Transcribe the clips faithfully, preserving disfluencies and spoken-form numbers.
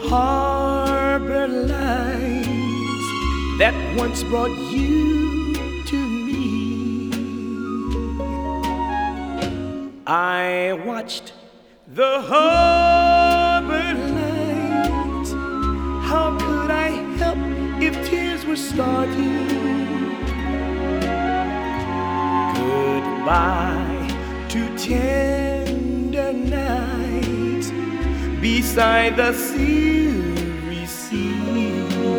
harbor lights that once brought you to me. I watched the harbor lights. How could I help if tears were starting? Goodbye to tender nights beside the silvery sea.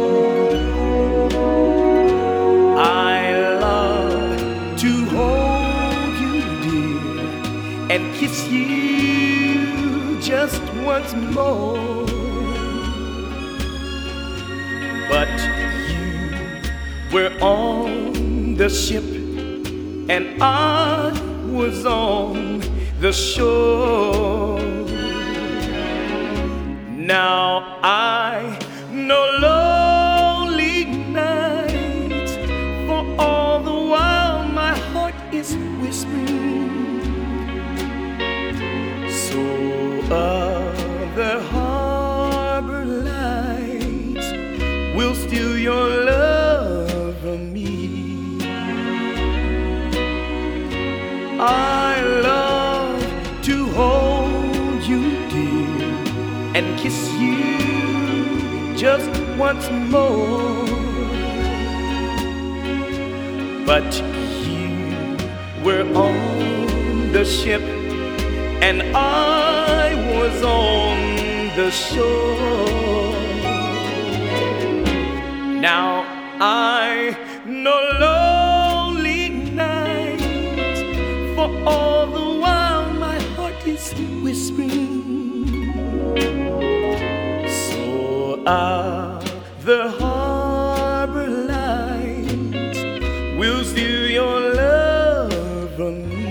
I love to hold you dear and kiss you just once more. But you were on the ship and I was on the shore. Now I know lonely nights, for all the while my heart is whispering. So other harbor lights will steal your love from me. I love to hold you dear and kiss you just once more. But you were on the ship and I was on the shore. Now I know lonely nights, for all the while my heart is whispering. So ah, the harbor lights will steal your love from me.